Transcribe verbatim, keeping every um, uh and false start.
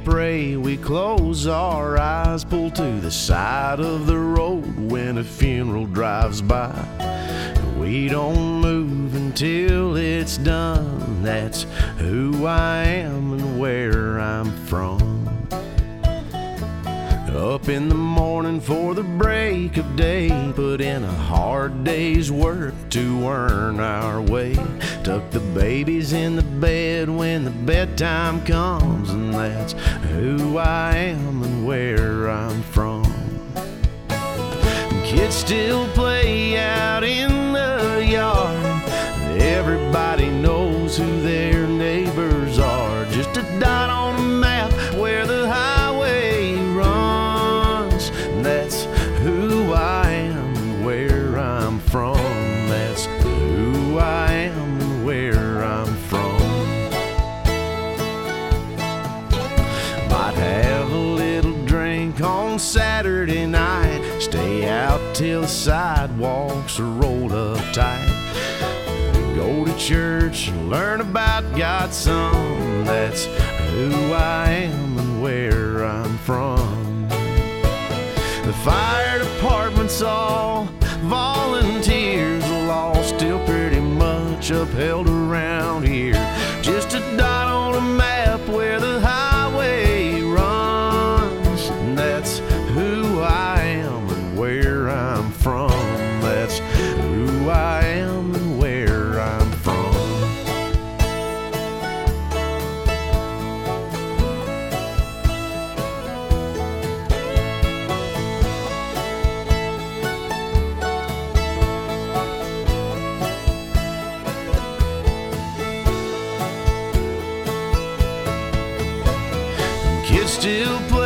pray, we close our eyes, pull to the side of the road when a funeral drives by. We don't move until it's done. That's who I am and where I'm from. Up in the morning for the break of day, put in a hard day's work to earn our way. Tuck the babies in the bed when the bedtime comes, and that's who I am and where I'm from. Kids still play out in the yard. Everybody knows who their neighbors are. Just a dot on a map where the highway runs. That's who I am and where I'm from. That's who I am and where I'm from. Might have a little drink on Saturday night, stay out till the sidewalks are rolled up tight. Go to church and learn about God's Son. That's who I am and where I'm from. The fire department's all volunteers, the law's still pretty much upheld around here. Just a dot on a map where the highway runs. That's who I am and where I'm from. That's who I am and where I'm from. Kids still play